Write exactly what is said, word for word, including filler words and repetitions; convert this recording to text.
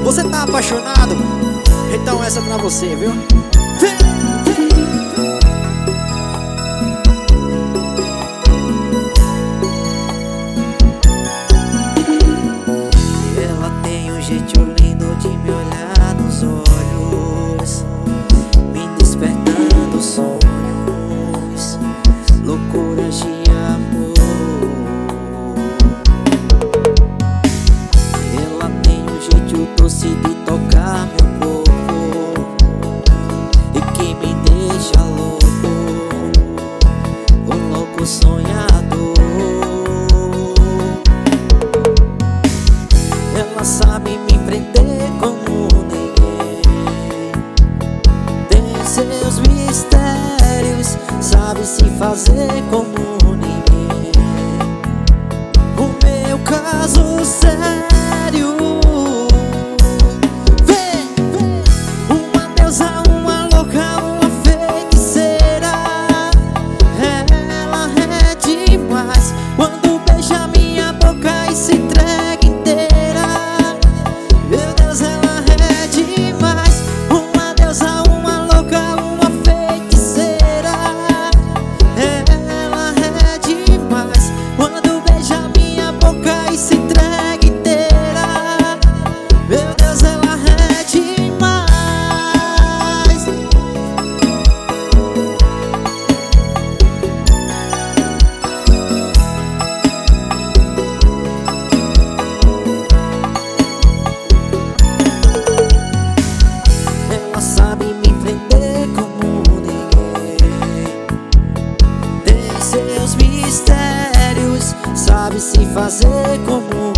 Você tá apaixonado? Então essa é pra você, viu? Ela tem um jeito lindo de me olhar nos olhos, me despertando sonhos, loucuras de amor. Ela tem um jeito doce de tocar meu corpo e que me deixa louco, um louco sonhador. Ela sabe me prender como ninguém, tem seus mistérios, sabe se fazer como ninguém. O meu caso sério, vem, vem. Uma deusa, uma louca, uma feiticeira. Ela é demais quando beija minha boca e se entrega inteira. Meu Deus, ela é demais. Uma deusa, uma louca, uma feiticeira. Ela é demais quando beija minha boca e se entrega inteira. Meu Deus, ela é demais. Ela sabe me prender como ninguém, tem seus mistérios, sabe se fazer como